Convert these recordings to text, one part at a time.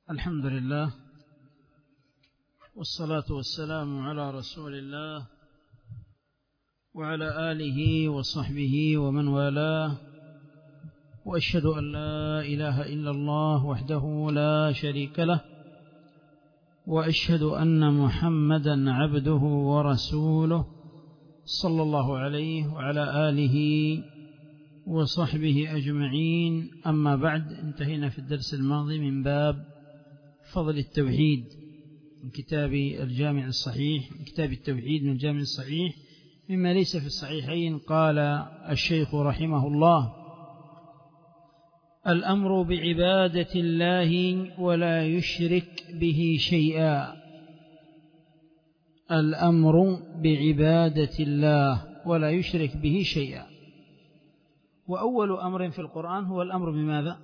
الحمد لله والصلاة والسلام على رسول الله وعلى آله وصحبه ومن والاه، وأشهد أن لا إله إلا الله وحده لا شريك له، وأشهد أن محمدا عبده ورسوله صلى الله عليه وعلى آله وصحبه أجمعين. أما بعد، انتهينا في الدرس الماضي من باب فضل التوحيد من كتاب الجامع الصحيح، من كتاب التوحيد من الجامع الصحيح مما ليس في الصحيحين. قال الشيخ رحمه الله: الأمر بعبادة الله ولا يشرك به شيئا. الأمر بعبادة الله ولا يشرك به شيئا. وأول أمر في القرآن هو الأمر بماذا؟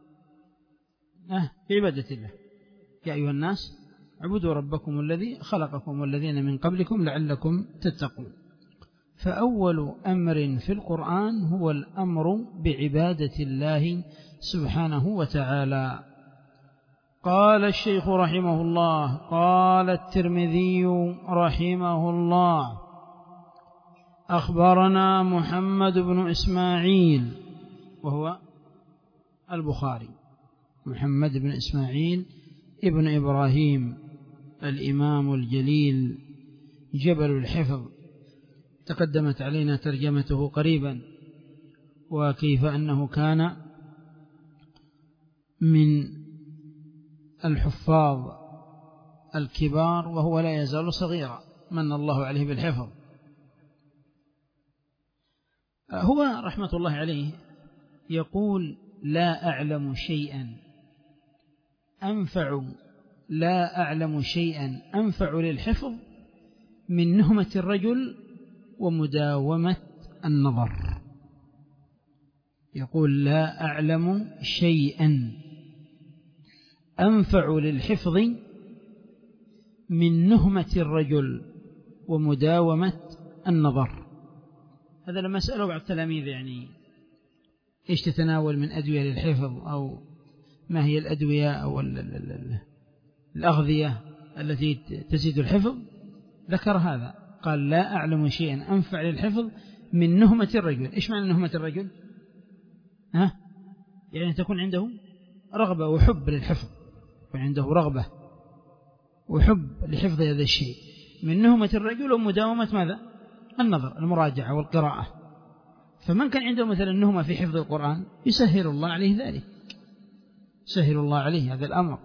بعبادة الله. يا أيها الناس اعبدوا ربكم الذي خلقكم والذين من قبلكم لعلكم تتقون. فأول أمر في القرآن هو الأمر بعبادة الله سبحانه وتعالى. قال الشيخ رحمه الله: قال الترمذي رحمه الله: أخبرنا محمد بن إسماعيل، وهو البخاري، محمد بن إسماعيل ابن إبراهيم الإمام الجليل جبل الحفظ، تقدمت علينا ترجمته قريبا، وكيف أنه كان من الحفاظ الكبار وهو لا يزال صغيرا، من الله عليه بالحفظ. هو رحمة الله عليه يقول: لا أعلم شيئا أنفع للحفظ من نهمة الرجل ومداومة النظر. يقول: لا أعلم شيئا أنفع للحفظ من نهمة الرجل ومداومة النظر. هذا لما سألوا بعض التلاميذ يعني إيش تتناول من أدوية للحفظ، أو ما هي الأدوية أو الأغذية التي تزيد الحفظ، ذكر هذا، قال: لا أعلم شيئا أنفع للحفظ من نهمة الرجل. إيش معنى نهمة الرجل؟ يعني تكون عنده رغبة وحب للحفظ، يكون عنده رغبة وحب لحفظ هذا الشيء. من نهمة الرجل ومداومة ماذا؟ النظر، المراجعة والقراءة. فمن كان عنده مثلا نهمة في حفظ القرآن يسهل الله عليه ذلك، سهل الله عليه هذا الأمر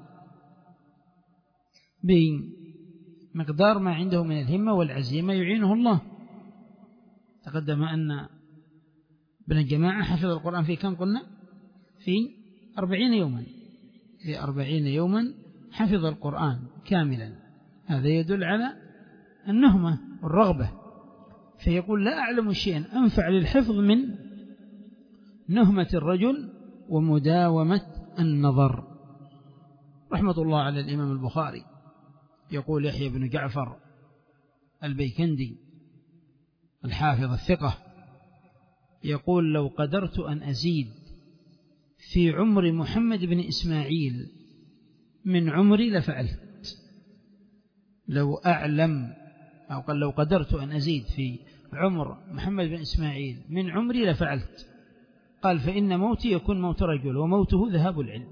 بمقدار ما عنده من الهمة والعزيمة يعينه الله. تقدم أن ابن الجماعة حفظ القرآن في كم قلنا؟ في 40 يوما. في 40 يوما حفظ القرآن كاملا. هذا يدل على النهمة والرغبة. فيقول: لا أعلم شيئا أنفع للحفظ من نهمة الرجل ومداومة النظر. رحمة الله على الإمام البخاري. يقول يحيى بن جعفر البيكندي الحافظ الثقة، يقول: لو قدرت أن أزيد في عمر محمد بن إسماعيل من عمري لفعلت. لو أعلم، أو قال لو قدرت أن أزيد في عمر محمد بن إسماعيل من عمري لفعلت. قال: فإن موتي يكون موت رجل وموته ذهاب العلم.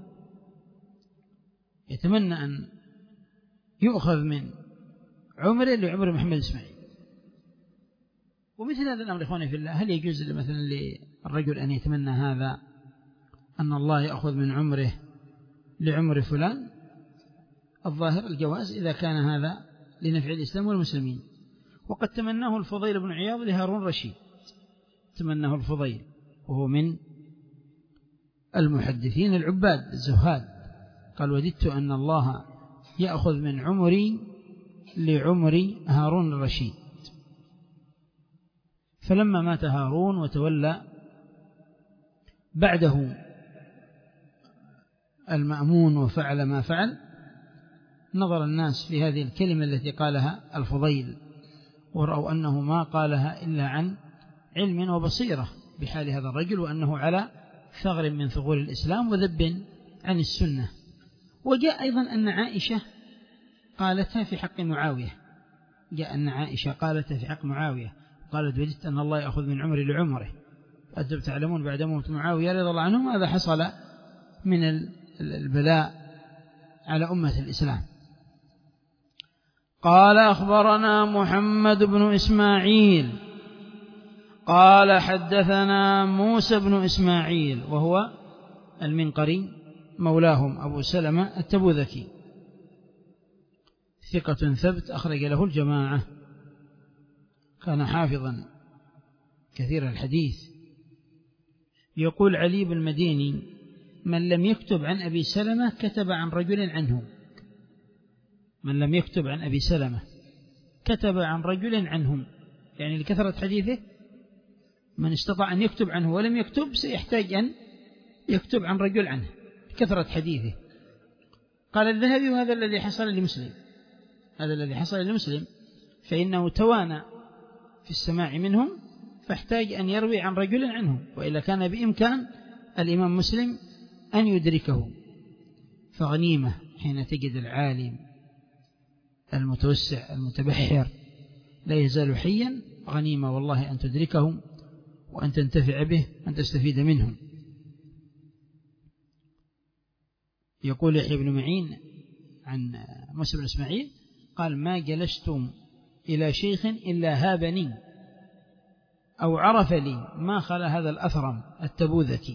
يتمنى أن يؤخذ من عمره لعمر محمد إسماعيل. ومثل هذا الأمر إخواني في الله، هل يجوز مثلا للرجل أن يتمنى هذا، أن الله يأخذ من عمره لعمر فلان؟ الظاهر الجواز إذا كان هذا لنفع الإسلام والمسلمين. وقد تمناه الفضيل بن عياض لهارون رشيد، تمناه الفضيل وهو من المحدثين العباد الزهاد، قال: وددت أن الله يأخذ من عمري لعمر هارون الرشيد. فلما مات هارون وتولى بعده المأمون وفعل ما فعل، نظر الناس في هذه الكلمة التي قالها الفضيل، ورأوا أنه ما قالها إلا عن علم وبصيرة بحال هذا الرجل، وأنه على ثغر من ثغور الإسلام وذب عن السنة. وجاء أيضا أن عائشة قالتها في حق معاوية، جاء أن عائشة قالتها في حق معاوية، قالت وجدت أن الله يأخذ من عمري لعمره، أنتم تعلمون بعد موت معاوية رضي الله عنه هذا حصل من البلاء على أمة الإسلام. قال أخبرنا محمد بن إسماعيل قال حدثنا موسى بن إسماعيل وهو المنقري مولاهم أبو سلمة التبوذكي، ثقة ثبت أخرج له الجماعة، كان حافظا كثير الحديث. يقول علي بن المديني من لم يكتب عن أبي سلمة كتب عن رجل عنه، من لم يكتب عن أبي سلمة كتب عن رجل عنهم، يعني لكثرة حديثه من استطاع أن يكتب عنه ولم يكتب سيحتاج أن يكتب عن رجل عنه كثرة حديثه. قال الذهبي وهذا الذي حصل لمسلم، هذا الذي حصل لمسلم فإنه توانى في السماع منهم فاحتاج أن يروي عن رجل عنه، وإلا كان بإمكان الإمام مسلم أن يدركه. فغنيمة حين تجد العالم المتوسع المتبحر لا يزال حيا، غنيمة والله أن تدركه وأن تنتفع به وأن تستفيد منهم. يقول يحيى بن معين عن موسى بن إسماعيل قال ما جلست إلى شيخ إلا هابني أو عرف لي ما خلا هذا الأثرم التبوذكي.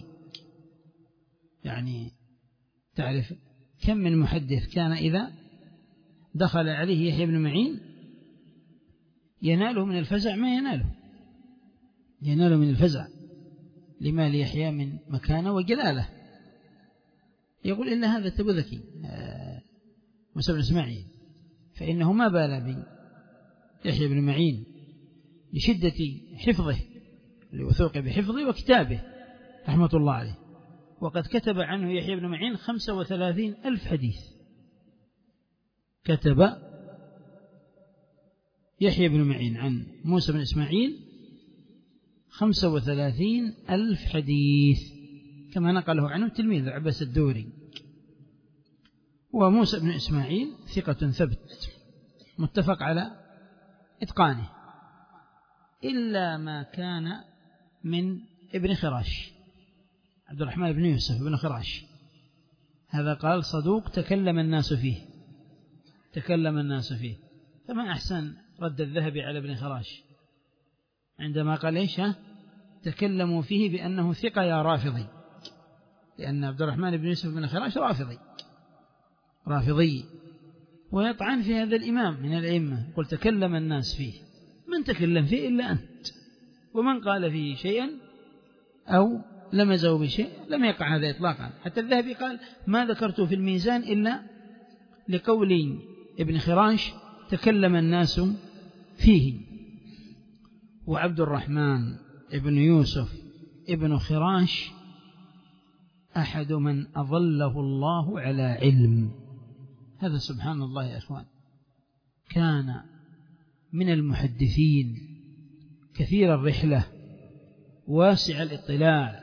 يعني تعرف كم من محدث كان إذا دخل عليه يحيى بن معين يناله من الفزع ما يناله من الفزع لما ليحيى من مكانه وجلاله. يقول إلا هذا التبوذكي موسى بن إسماعيل فإنه ما بال بيحيى بن معين لشدة حفظه لوثوق بحفظه وكتابه رحمة الله عليه، وقد كتب عنه يحيى بن معين 35,000 حديث، كتب يحيى بن معين عن موسى بن إسماعيل 35,000 حديث كما نقله عنه تلميذ عباس الدوري. وموسى بن إسماعيل ثقة ثبت متفق على إتقانه إلا ما كان من ابن خراش عبد الرحمن بن يوسف بن خراش، هذا قال صدوق تكلم الناس فيه، فما أحسن رد الذهبي على ابن خراش عندما قال إيش تكلموا فيه بأنه ثقة يا رافضي، لأن عبد الرحمن بن يوسف بن خراش رافضي ويطعن في هذا الإمام من الأئمة، قل تكلم الناس فيه، من تكلم فيه إلا أنت، ومن قال فيه شيئا أو لمزه بشيء لم يقع هذا إطلاقا. حتى الذهبي قال ما ذكرته في الميزان إلا لقول ابن خراش تكلم الناس فيه. وعبد الرحمن ابن يوسف ابن خراش أحد من أظله الله على علم، هذا سبحان الله يا أخوان، كان من المحدثين كثير الرحلة واسع الاطلاع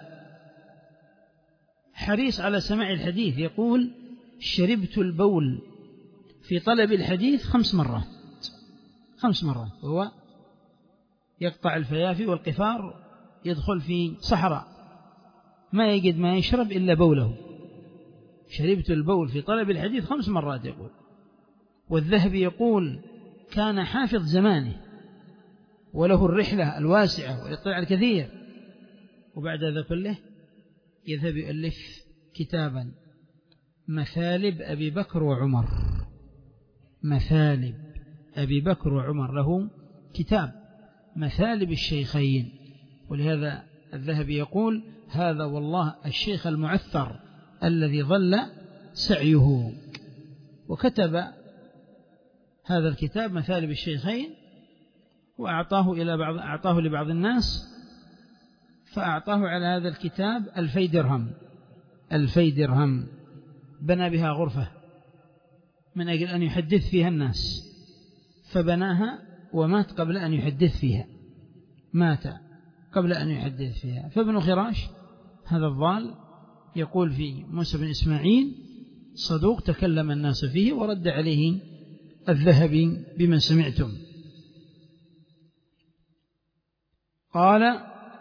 حريص على سماع الحديث. يقول شربت البول في طلب الحديث 5 مرات، وهو يقطع الفيافي والقفار يدخل في صحراء ما يجد ما يشرب إلا بوله، شربت البول في طلب الحديث 5 مرات يقول. والذهبي يقول كان حافظ زمانه وله الرحلة الواسعة والاطلاع الكثير، وبعد هذا كله يذهب يؤلف كتابا مثالب أبي بكر وعمر، مثالب أبي بكر وعمر، له كتاب مثالب الشيخين. ولهذا الذهبي يقول هذا والله الشيخ المعثر الذي ظل سعيه. وكتب هذا الكتاب مثالب الشيخين وأعطاه لبعض الناس، فأعطاه على هذا الكتاب 2000 درهم، بنى بها غرفة من أجل أن يحدث فيها الناس، فبناها ومات قبل أن يحدث فيها. فابن خراش هذا الضال يقول في موسى بن إسماعيل صدوق تكلم الناس فيه ورد عليه الذهبي بما سمعتم. قال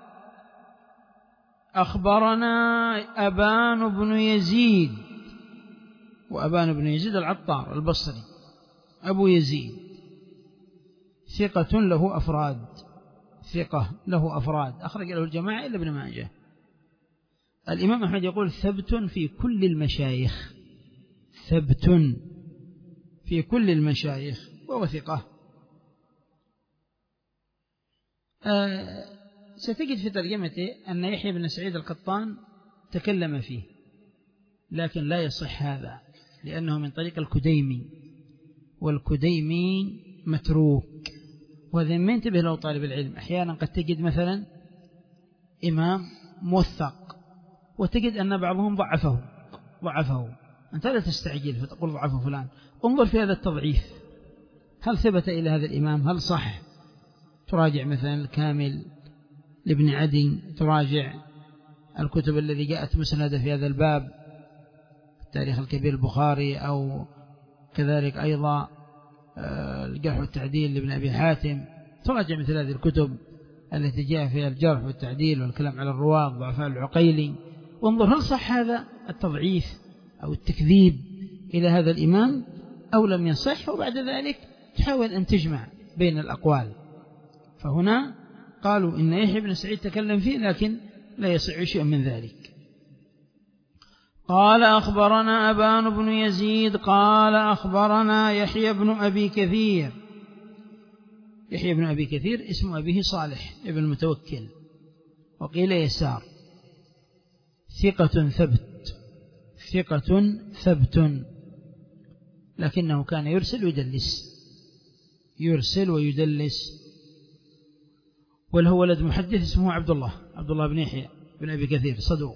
أخبرنا أبان بن يزيد، وأبان بن يزيد العطار البصري أبو يزيد ثقة له أفراد، ثقة له أفراد أخرج له الجماعة إلا ابن ماجه. الإمام أحمد يقول ثبت في كل المشايخ، ثبت في كل المشايخ وهو ثقة. ستجد في ترجمته أن يحيى بن سعيد القطان تكلم فيه، لكن لا يصح هذا لأنه من طريق الكديمي، والكديمي متروك، وهذا ما ينتبه له طالب العلم. أحيانا قد تجد مثلا إمام موثق وتجد أن بعضهم ضعفه، أنت لا تستعجل فتقول ضعفه فلان، انظر في هذا التضعيف، هل ثبت إلى هذا الإمام؟ هل صح؟ تراجع مثلا الكامل لابن عدي، تراجع الكتب الذي جاءت مسندة في هذا الباب، التاريخ الكبير البخاري، أو كذلك أيضا الجرح والتعديل لابن أبي حاتم، تراجع مثل هذه الكتب التي جاء فيها الجرح والتعديل والكلام على الرواة ضعفاء العقيلي، وانظر هل صح هذا التضعيف أو التكذيب إلى هذا الإمام أو لم يصح، وبعد ذلك تحاول أن تجمع بين الأقوال. فهنا قالوا إن يحيى بن سعيد تكلم فيه لكن لا يصح شيء من ذلك. قال أخبرنا أبان بن يزيد قال أخبرنا يحيى بن أبي كثير. يحيى بن أبي كثير اسم أبيه صالح ابن المتوكل، وقيل يسار، ثقة ثبت، لكنه كان يرسل ويدلس. وله ولد محدث اسمه عبد الله بن يحيى بن أبي كثير صدوق.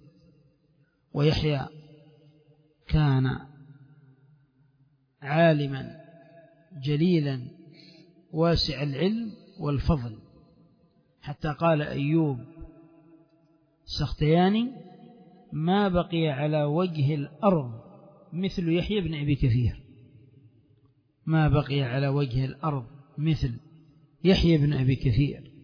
ويحيى كان عالما جليلا واسع العلم والفضل، حتى قال أيوب السختياني ما بقي على وجه الأرض مثل يحيى بن أبي كثير، ما بقي على وجه الأرض مثل يحيى بن أبي كثير.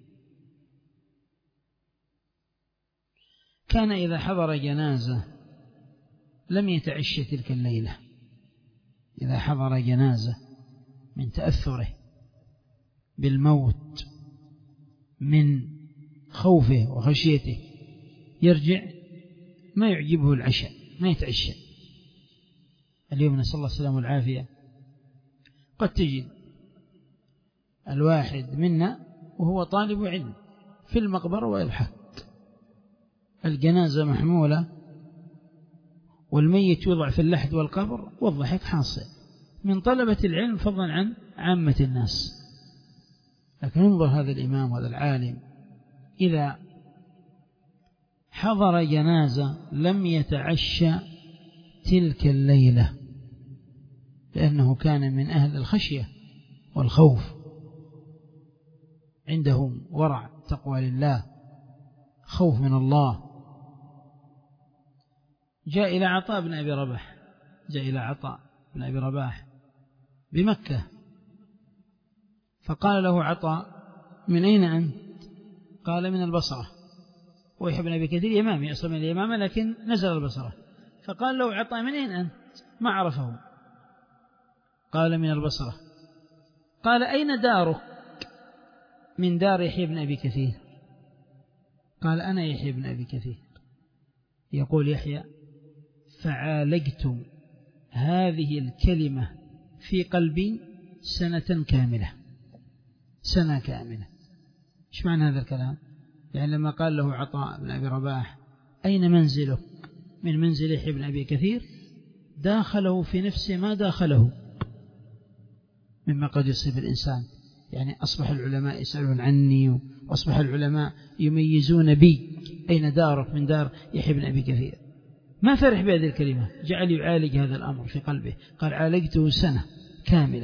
كان إذا حضر جنازة لم يتعش تلك الليلة، إذا حضر جنازة من تأثره بالموت من خوفه وخشيته يرجع ما يعجبه العشاء، ما يتعشى. اليوم نسأل الله السلامة والعافية، قد تجد الواحد منا وهو طالب علم في المقبرة ويضحك، الجنازة محمولة والميت يوضع في اللحد والقبر والضحك حاصل من طلبة العلم فضلا عن عامة الناس. لكن انظر هذا الإمام وهذا العالم إذا حضر جنازة لم يتعشى تلك الليلة، لأنه كان من أهل الخشية والخوف، عندهم ورع تقوى لله، خوف من الله. جاء إلى عطاء بن أبي رباح بمكة، فقال له عطاء من أين أنت؟ قال من البصرة. ويحيى بن أبي كثير يمامي أصلا من اليمامة لكن نزل البصرة، فقال له عطاء من أين أنت؟ ما عرفه، قال من البصرة. قال أين دارك؟ من دار يحيى بن أبي كثير. قال أنا يحيى بن أبي كثير. يقول يحيى فعالجت هذه الكلمة في قلبي سنة كاملة. إيش معنى هذا الكلام؟ يعني لما قال له عطاء بن أبي رباح أين منزلك من منزل يحيى بن أبي كثير، داخله في نفسه ما داخله مما قد يصيب الإنسان. يعني أصبح العلماء يسألون عني، وأصبح العلماء يميزون بي أين دارك من دار يحيى بن أبي كثير. ما فرح بهذه الكلمة، جعل يعالج هذا الأمر في قلبه. قال عالجته سنة كاملة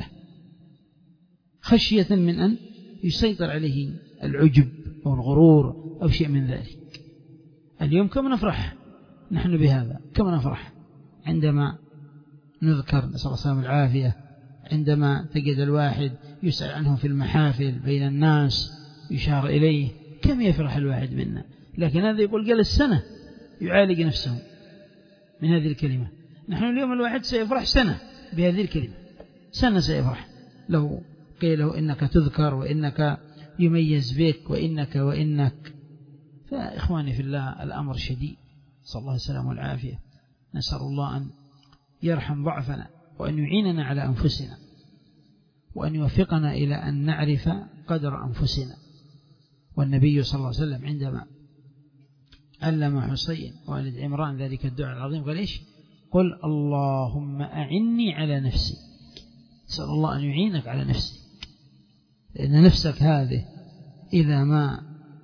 خشية من أن يسيطر عليه العجب أو الغرور أو شيء من ذلك. اليوم كم نفرح نحن بهذا، كم نفرح عندما نذكر نسأل الله السلامة والعافية، عندما تجد الواحد يسأل عنه في المحافل بين الناس يشار إليه، كم يفرح الواحد منا. لكن هذا يقول قال السنة يعالج نفسه من هذه الكلمة. نحن اليوم الواحد سيفرح سنة بهذه الكلمة، سنة سيفرح لو قيل له إنك تذكر وإنك يميز بك وإنك. فإخواني في الله الأمر شديد، صلى الله السلام والعافية. نسأل الله أن يرحم ضعفنا وأن يعيننا على أنفسنا وأن يوفقنا إلى أن نعرف قدر أنفسنا. والنبي صلى الله عليه وسلم عندما علم حسين والد عمران ذلك الدعاء العظيم قال إيش؟ قل اللهم أعني على نفسي. سأل الله أن يعينك على نفسك، لأن نفسك هذه إذا ما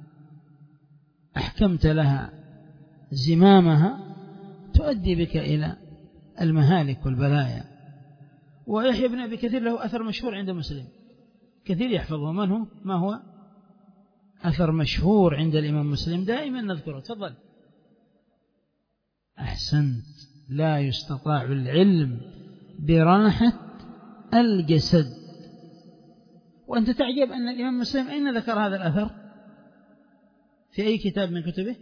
أحكمت لها زمامها تؤدي بك إلى المهالك والبلايا. ويحيى بن أبي كثير له أثر مشهور عند مسلم كثير يحفظه. من هو؟ ما هو أثر مشهور عند الإمام مسلم دائما نذكره. تفضل. أحسنت. لا يستطاع العلم براحة الجسد. وأنت تعجب أن الإمام مسلم أين ذكر هذا الأثر؟ في أي كتاب من كتبه؟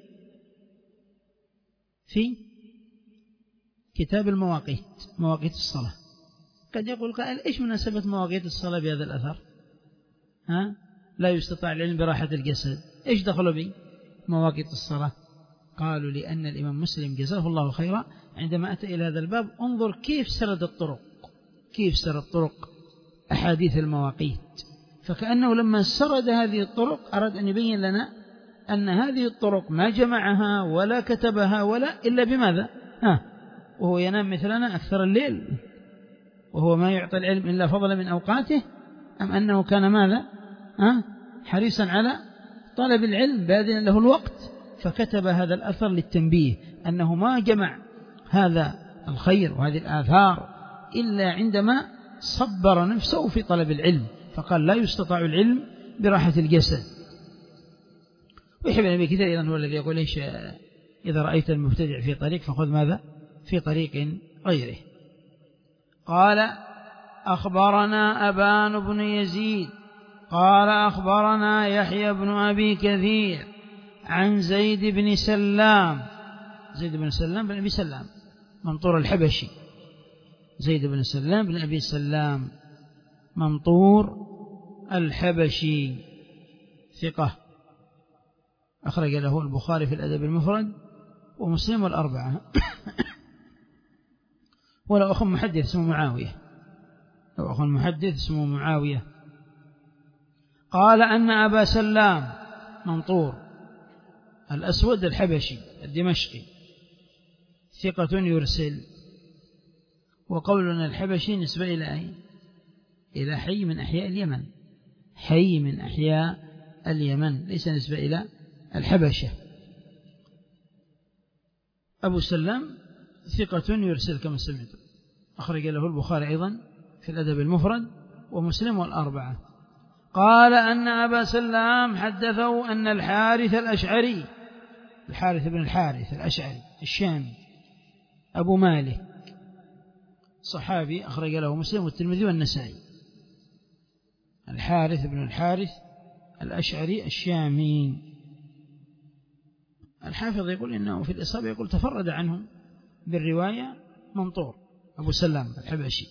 في كتاب المواقيت، مواقيت الصلاة. قد يقول قائل إيش مناسبة مواقيت الصلاة بهذا الأثر؟ لا يستطاع العلم براحة الجسد، إيش دخلوا به مواقيت الصلاة؟ قالوا لأن الإمام مسلم جزاه الله خيرا عندما أتى إلى هذا الباب انظر كيف سرد طرق أحاديث المواقيت. فكأنه لما سرد هذه الطرق أراد أن يبين لنا أن هذه الطرق ما جمعها ولا كتبها ولا إلا بماذا؟ وهو ينام مثلنا أكثر الليل وهو ما يعطي العلم إلا فضلا من أوقاته، أم أنه كان ماذا؟ حريصا على طلب العلم باذلا له الوقت، فكتب هذا الأثر للتنبيه أنه ما جمع هذا الخير وهذه الآثار إلا عندما صبر نفسه في طلب العلم، فقال لا يستطاع العلم براحة الجسد. ويحيى بن أبي كثير أيضا هو الذي يقول إيش؟ إذا رأيت المبتدع في طريق فخذ ماذا؟ في طريق غيره. قال أخبرنا أبان بن يزيد قال أخبرنا يحيى بن أبي كثير عن زيد بن سلام بن أبي سلام ممطور الحبشي، زيد بن سلام بن أبي سلام ممطور الحبشي ثقة، أخرج له البخاري في الأدب المفرد ومسلم والأربعة. ولو أخو محدث اسمه معاوية، قال أن أبا سلام ممطور الأسود الحبشي الدمشقي ثقة يرسل. وقولنا الحبشي نسبة إلى أي؟ إلى حي من أحياء اليمن، ليس نسبة إلى الحبشة. أبو سلام ثقة يرسل كما سمعت، أخرج له البخاري أيضا في الأدب المفرد ومسلم والأربعة. قال أن أبا سلام حدثه أن الحارث بن الحارث الأشعري الشامي أبو مالك صحابي، أخرج له مسلم والترمذي والنسائي. الحارث بن الحارث الأشعري الشامي. الحافظ يقول إنه في الإصابة يقول تفرد عنه بالرواية ممطور أبو سلام الحبشي.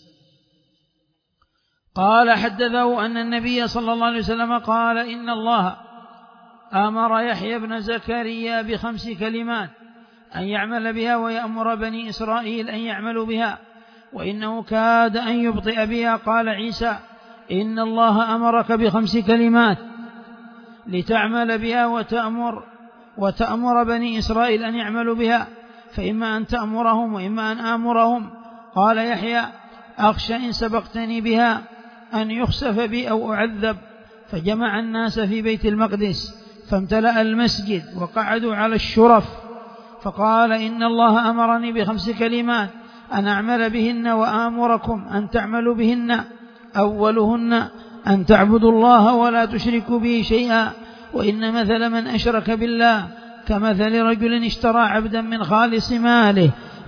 قال حدثه أن النبي صلى الله عليه وسلم قال إن الله أمر يحيى بن زكريا ب5 كلمات أن يعمل بها ويأمر بني إسرائيل أن يعملوا بها، وإنه كاد أن يبطئ بها. قال عيسى إن الله أمرك ب5 كلمات لتعمل بها وتأمر بني إسرائيل أن يعملوا بها، فإما أن تأمرهم وإما أن آمرهم. قال يحيى أخشى إن سبقتني بها أن يخسف بي أو أعذب. فجمع الناس في بيت المقدس فامتلأ المسجد وقعدوا على الشرف، فقال إن الله أمرني ب5 كلمات أن أعمل بهن وآمركم أن تعملوا بهن. أولهن أن تعبدوا الله ولا تشركوا به شيئا، وإن مثل من أشرك بالله كمثل رجل اشترى عبدا من خالص ماله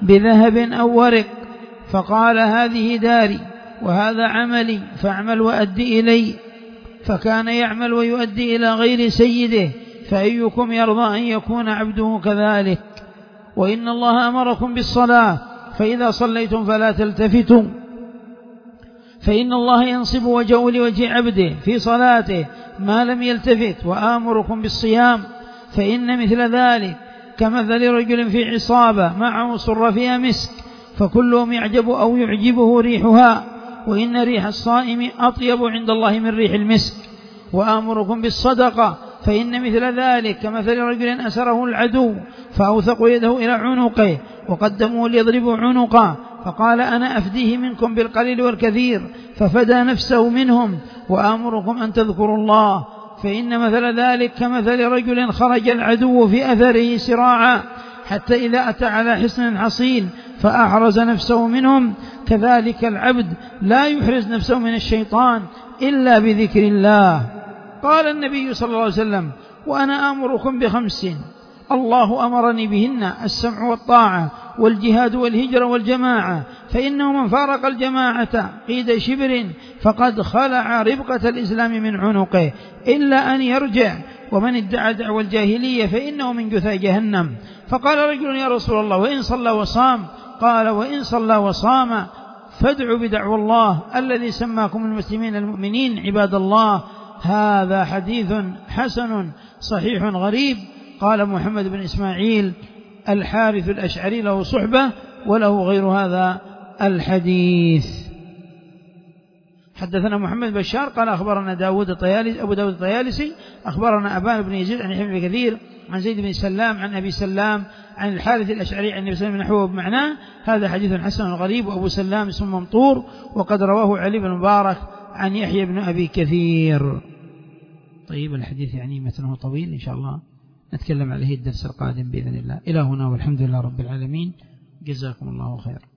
بذهب أو ورق، فقال هذه داري وهذا عملي فاعمل وأدي إلي، فكان يعمل ويؤدي إلى غير سيده، فأيكم يرضى أن يكون عبده كذلك؟ وإن الله أمركم بالصلاة فإذا صليتم فلا تلتفتوا، فإن الله ينصب وجهه لوجه عبده في صلاته ما لم يلتفت. وآمركم بالصيام فإن مثل ذلك كمثل رجل في عصابة معه صر فيها مسك، فكلهم يعجب أو يعجبه ريحها، وإن ريح الصائم أطيب عند الله من ريح المسك. وآمركم بالصدقة فإن مثل ذلك كمثل رجل أسره العدو فأوثق يده إلى عنقه وقدموا ليضربوا عنقه، فقال أنا أفديه منكم بالقليل والكثير، ففدى نفسه منهم. وآمركم أن تذكروا الله فإن مثل ذلك كمثل رجل خرج العدو في أثره سراعا حتى إذا أتى على حصن حصين فأحرز نفسه منهم، كذلك العبد لا يحرز نفسه من الشيطان إلا بذكر الله. قال النبي صلى الله عليه وسلم: وأنا آمركم ب5 الله أمرني بهن: السمع والطاعة والجهاد والهجرة والجماعة، فإنه من فارق الجماعة قيد شبر فقد خلع ربقة الإسلام من عنقه إلا أن يرجع، ومن ادعى دعوى الجاهلية فإنه من جثى جهنم. فقال رجل: يا رسول الله وإن صلى وصام؟ قال: وإن صلى وصام فادعوا بدعوى الله الذي سماكم المسلمين المؤمنين عباد الله. هذا حديث حسن صحيح غريب. قال محمد بن إسماعيل الحارث الأشعري له صحبة وله غير هذا الحديث. حدثنا محمد بشار قال أخبرنا أبو داود الطيالسي أخبرنا أبان بن يزيد عن يحيى بن كثير عن زيد بن سلام عن أبي سلام عن الحارث الأشعري عن النبي صلى الله عليه وسلم نحوه بمعناه. هذا حديث حسن غريب. وأبو سلام اسمه ممطور وقد رواه علي بن مبارك عن يحيى بن أبي كثير. طيب، الحديث يعني متنه طويل، إن شاء الله نتكلم عليه الدرس القادم بإذن الله. إلى هنا والحمد لله رب العالمين. جزاكم الله خير.